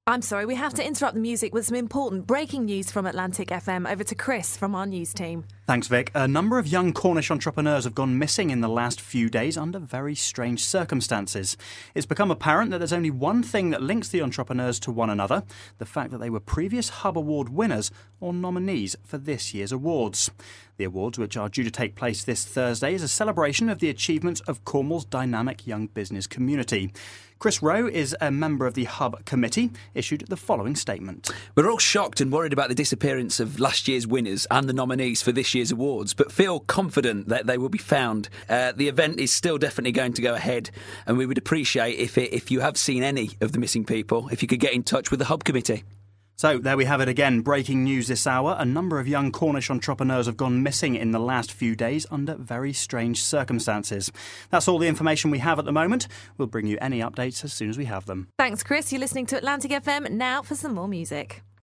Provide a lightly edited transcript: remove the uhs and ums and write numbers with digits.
I'm sorry, we have to interrupt the music with some important breaking news from Atlantic FM. Over to Chris from our news team. Thanks, Vic. A number of young Cornish entrepreneurs have gone missing in the last few days under very strange circumstances. It's become apparent that there's only one thing that links the entrepreneurs to one another: the fact that they were previous Hub Award winners or nominees for this year's awards. The awards, which are due to take place this Thursday, is a celebration of the achievements of Cornwall's dynamic young business community. Chris Rowe is a member of the Hub Committee, issued the following statement. We're all shocked and worried about the disappearance of last year's winners and the nominees for this year's awards, but feel confident that they will be found. The event is still definitely going to go ahead, and we would appreciate if you have seen any of the missing people, if you could get in touch with the Hub Committee. So there we have it again, breaking news this hour. A number of young Cornish entrepreneurs have gone missing in the last few days under very strange circumstances. That's all the information we have at the moment. We'll bring you any updates as soon as we have them. Thanks, Chris. You're listening to Atlantic FM. Now for some more music.